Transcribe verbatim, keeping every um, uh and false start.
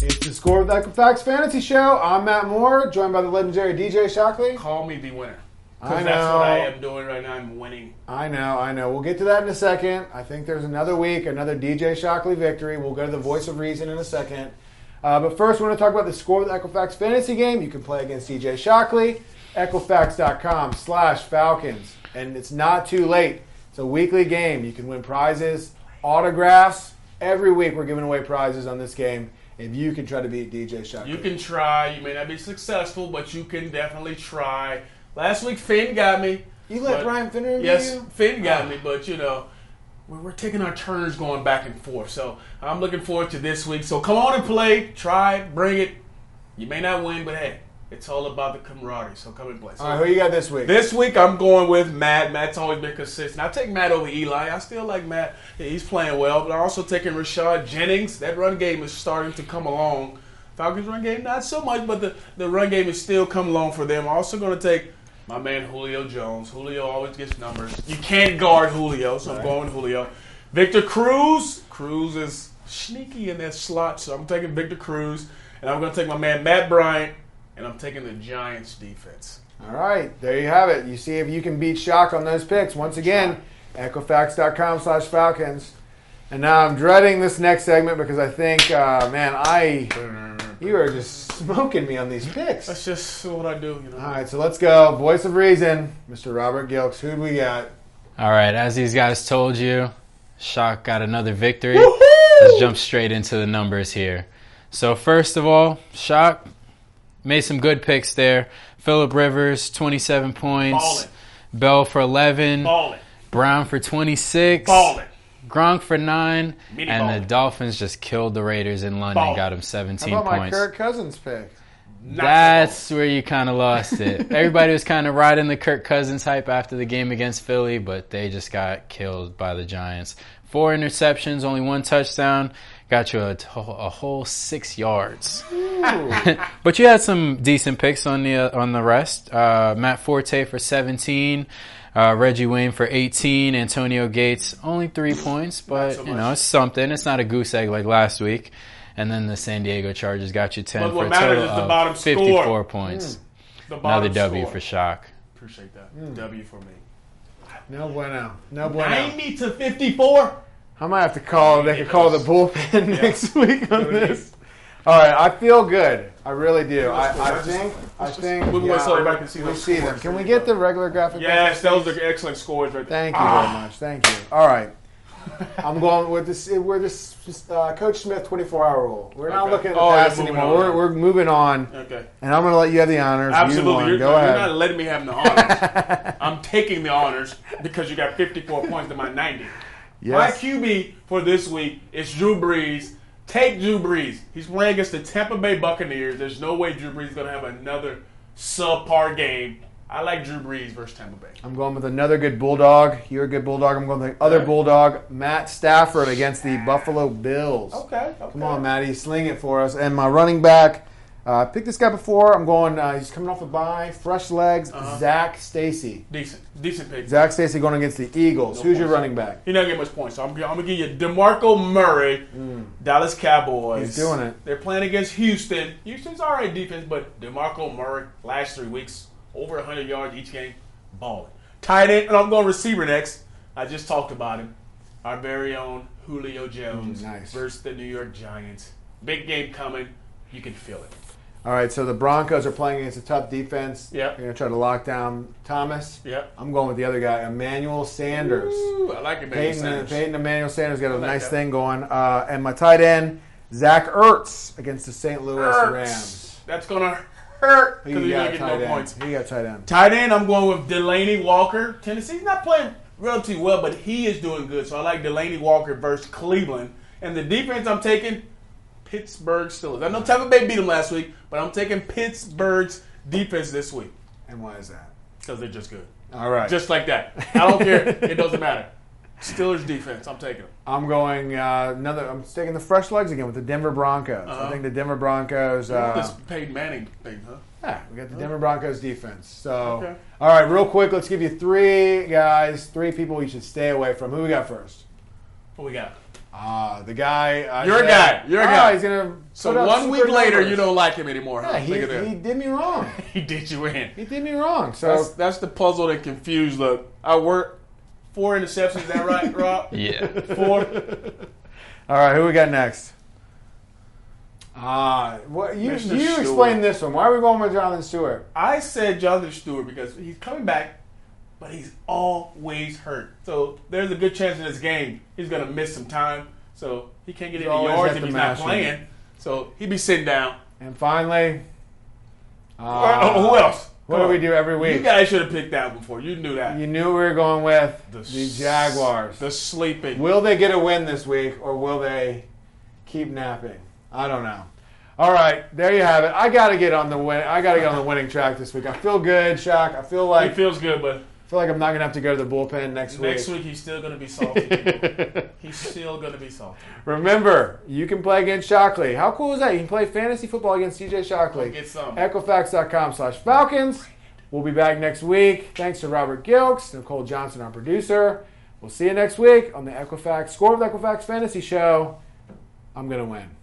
It's the Score with Equifax Fantasy Show. I'm Matt Moore, joined by the legendary D J Shockley. Call me the winner. I Because know. that's what I am doing right now. I'm winning. I know, I know. We'll get to that in a second. I think there's another week, another D J Shockley victory. We'll go to the voice of reason in a second. Uh, but first, we want to talk about the Score with Equifax Fantasy game. You can play against D J Shockley, Equifax.com slash Falcons. And it's not too late. It's a weekly game. You can win prizes, autographs. Every week we're giving away prizes on this game. If you can try to beat D J Shockley. You can try. You may not be successful, but you can definitely try. Last week, Finn got me. You let but, Brian Finner beat Yes, you? Finn got Oh. me, but, you know, we're, we're taking our turns going back and forth. So I'm looking forward to this week. So come on and play. Try. Bring it. You may not win, but, hey, it's all about the camaraderie. So come and play. So All right, who you got this week? This week, I'm going with Matt. Matt's always been consistent. I take Matt over Eli. I still like Matt. Yeah, he's playing well. But I'm also taking Rashad Jennings. That run game is starting to come along. Falcons run game, not so much, but the, the run game is still coming along for them. I'm also going to take my man Julio Jones. Julio always gets numbers. You can't guard Julio, so I'm Right. going with Julio. Victor Cruz. Cruz is sneaky in that slot, so I'm taking Victor Cruz. And I'm going to take my man Matt Bryant. And I'm taking the Giants defense. All right, there you have it. You see if you can beat Shock on those picks. Once again, Equifax.com slash Falcons. And now I'm dreading this next segment because I think, uh, man, I you are just smoking me on these picks. That's just what I do, you know. All right, so let's go. Voice of reason, Mister Robert Gilks. Who do we got? All right, as these guys told you, Shock got another victory. Woo-hoo! Let's jump straight into the numbers here. So first of all, Shock made some good picks there. Phillip Rivers, twenty-seven points. Ballin'. Bell for eleven. Ballin'. Brown for twenty-six. Ballin'. Gronk for nine. Mini and ballin'. the Dolphins just killed the Raiders in London, Ballin'. got him How seventeen about my points. Kirk Cousins pick? Not That's where you kind of lost it. Everybody was kind of riding the Kirk Cousins hype after the game against Philly, but they just got killed by the Giants. Four interceptions, only one touchdown. Got you a, t- a whole six yards. But you had some decent picks on the uh, on the rest. Uh, Matt Forte for seventeen. Uh, Reggie Wayne for eighteen. Antonio Gates, only three points, but so you know much. it's something. It's not a goose egg like last week. And then the San Diego Chargers got you ten But for what a matters total is the of bottom score. fifty-four points. The Another bottom W score. for Shock. Appreciate that. W for me. No bueno. No bueno. ninety to fifty-four. I might have to call. They could call the bullpen Yeah. next week on Go ahead. this. All right, I feel good. I really do. I, let's go. I Let's just- think. I let's just think. move away so everybody can see we those see them. scores. Can we get the regular graphic? Yes, back, those please? are excellent scores right there. Thank you Ah. very much. Thank you. All right. I'm going with this. We're this uh, Coach Smith twenty-four hour rule. We're not Okay. looking at the Oh, you're past moving anymore. on. We're, we're moving on, Okay. and I'm going to let you have the honors. You Absolutely. won. You're, Go you're ahead. not letting me have the honors. I'm taking the honors because you got fifty-four points to my ninety. My Yes. Q B for this week is Drew Brees. Take Drew Brees. He's playing against the Tampa Bay Buccaneers. There's no way Drew Brees is going to have another subpar game. I like Drew Brees versus Tampa Bay. I'm going with another good Bulldog. You're a good Bulldog. I'm going with the other Okay. Bulldog, Matt Stafford against the Buffalo Bills. Okay. okay. Come on, Matty, sling it for us. And my running back, uh, I picked this guy before. I'm going. Uh, he's coming off a bye, fresh legs. Uh-huh. Zach Stacy. Decent. Decent pick. Zach Stacy going against the Eagles. No Who's your points. running back? He not getting much points, so I'm, I'm going to give you DeMarco Murray, Dallas Cowboys. He's doing it. They're playing against Houston. Houston's all right defense, but DeMarco Murray, last three weeks, over one hundred yards each game, balling. Tight end, and I'm going receiver next. I just talked about him. Our very own Julio Jones Mm, nice. versus the New York Giants. Big game coming. You can feel it. All right, so the Broncos are playing against a tough defense. Yep. They're going to try to lock down Thomas. Yep. I'm going with the other guy, Emmanuel Sanders. Ooh, I like it, man. Peyton, Peyton Emmanuel Sanders got a I like nice that. thing going. Uh, and my tight end, Zach Ertz against the Saint Louis Ertz. Rams. That's going to hurt Who because you you're got going to get tight no end? points. Who you got tight end? Tight end, I'm going with Delaney Walker. Tennessee's not playing relatively well, but he is doing good. So I like Delaney Walker versus Cleveland. And the defense I'm taking, Pittsburgh Steelers. I know Tampa Bay beat them last week, but I'm taking Pittsburgh's defense this week And why is that? because they're just good. All right. Just like that. I don't care. It doesn't matter. Steelers defense, I'm taking them. I'm going uh, another. I'm taking the fresh legs again with the Denver Broncos. Uh-huh. I think the Denver Broncos. You want Uh, this Peyton Manning thing, huh? yeah, we got the Denver Broncos defense. So, Okay. all right, real quick, let's give you three guys, three people you should stay away from. Who we got first? What we got? Ah, the guy. Uh, You're a yeah. guy. You're a Ah, guy. He's gonna. So put up one super week later, numbers. you don't like him anymore. Yeah, Huh? he, Look at he that. did me wrong. He did you in. He did me wrong. So That's, that's the puzzle that confused. Look, I work four interceptions. Is that right, Rob? Yeah. Four. all right, who we got next? Ah, what you Mister you Stewart. explain this one? Why are we going with Jonathan Stewart? I said Jonathan Stewart because he's coming back, but he's always hurt. So there's a good chance in this game he's going to miss some time. So he can't get He's any always yards at if the he's not mashing. playing. So he'd be sitting down. And finally, Uh, uh, who else? What Come do we on. do every week? You guys should have picked that before. You knew that. You knew we were going with the, s- Jaguars. The sleeping. Will they get a win this week, or will they keep napping? I don't know. All right, there you have it. I got to get on the win. I got to get on the winning track this week. I feel good, Shaq. I feel like He feels good, but I feel like I'm not gonna have to go to the bullpen next week. next week he's still going to be salty. He's still going to be salty. Remember, you can play against Shockley. How cool is that? You can play fantasy football against C J Shockley. Get some. Equifax.com slash Falcons. We'll be back next week. Thanks to Robert Gilks, Nicole Johnson, our producer. We'll see you next week on the Equifax Score of the Equifax Fantasy Show. I'm going to win.